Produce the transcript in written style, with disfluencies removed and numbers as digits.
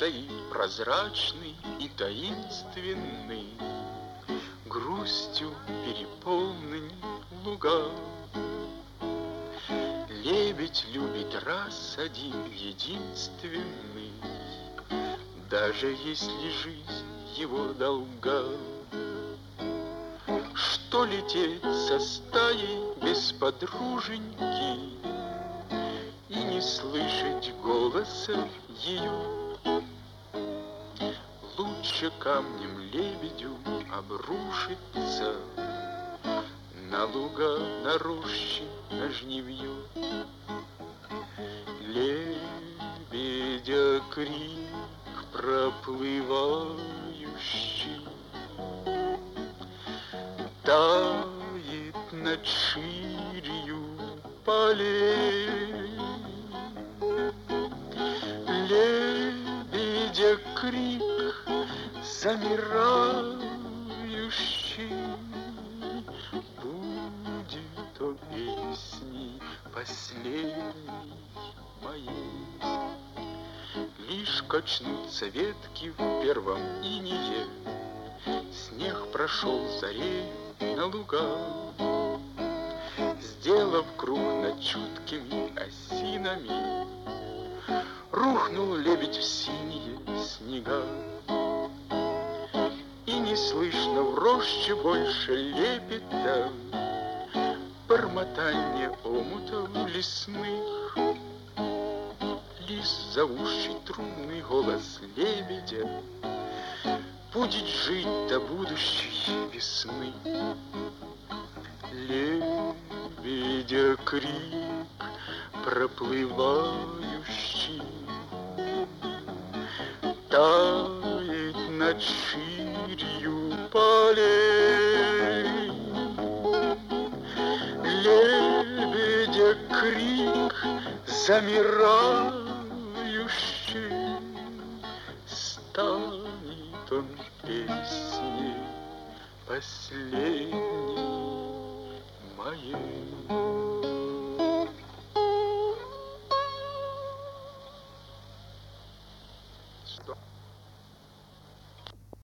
стоит прозрачный и таинственный, грустью переполнены луга. Лебедь любит раз один единственный, даже если жизнь его долга. Что лететь со стаей без подруженьки и не слышать голоса ее? Лучше камнем лебедю обрушиться на луга, на рощи, на жнивье. Лебедя крик проплывающий тает над ширью полей. Лебедя крик замирающий будет о песни последней моей. Лишь качнутся ветки в первом инее, снег прошел зарею на луга, сделав круг над чуткими осинами, рухнул лебедь в синие снега. И не слышно в роще больше лепета, бормотанье омутов лесных. Лишь зовущий трудный голос лебедя будет жить до будущей весны. Лебедя крик проплывающий тает над ширью полей. Лебедя крик замирающий станет он песней последней